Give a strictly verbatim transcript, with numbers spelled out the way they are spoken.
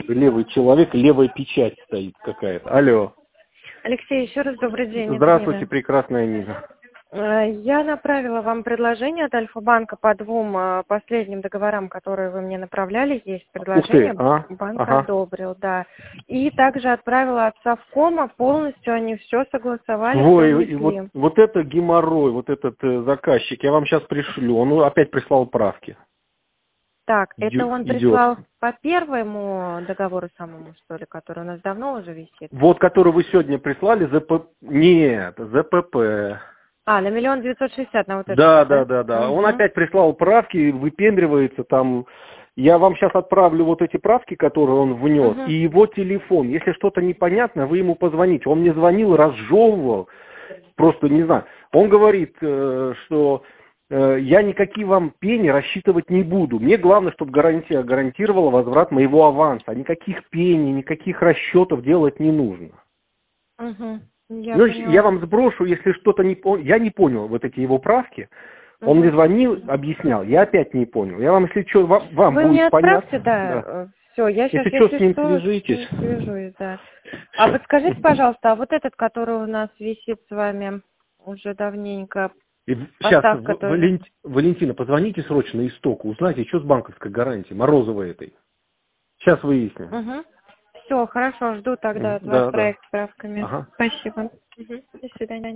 Левый человек, левая печать стоит какая-то. Алло. Алексей, еще раз добрый день. Здравствуйте, прекрасная Нина. Я направила вам предложение от Альфа-банка по двум э, последним договорам, которые вы мне направляли. Есть предложение, Ух ты, а? банк Ага. одобрил, да. И также отправила от Совкома, полностью они все согласовали, Ой, все и вот, внесли. вот это геморрой, вот этот э, заказчик, я вам сейчас пришлю, он опять прислал правки. Так, Идё- это он идет. прислал по первому договору самому, что ли, который у нас давно уже висит? Вот, который вы сегодня прислали, ЗП... Нет, ЗПП. А, на миллион девятьсот шестьдесят, на вот это. Да, вот, да, да, да. Он Мгм. опять прислал правки, выпендривается там. Я вам сейчас отправлю вот эти правки, которые он внес, Мгм. и его телефон. Если что-то непонятно, вы ему позвоните. Он мне звонил, разжевывал, просто не знаю. Он говорит, э, что э, я никакие вам пени рассчитывать не буду. Мне главное, чтобы гарантия гарантировала возврат моего аванса. А никаких пений, никаких расчетов делать не нужно. Мгм. Я Ну, я поняла. вам сброшу, если что-то не понял. Я не понял вот эти его правки. Он мне Мгм. звонил, объяснял. Я опять не понял. Я вам, если что, вам, вам Вы мне будет отправьте, понятно. да, все, я сейчас, Если что, с если ним что, с свяжитесь. ним свяжусь, да. А подскажите, пожалуйста, а вот этот, который у нас висит с вами уже давненько, И сейчас, поставка тоже. Валентина, позвоните срочно истоку, узнайте, что с банковской гарантией, Морозовой этой. Сейчас выясним. Угу. Все, хорошо, жду тогда Мгм. от вас Да, да. проект с справками. Ага. Спасибо. Мгм. До свидания.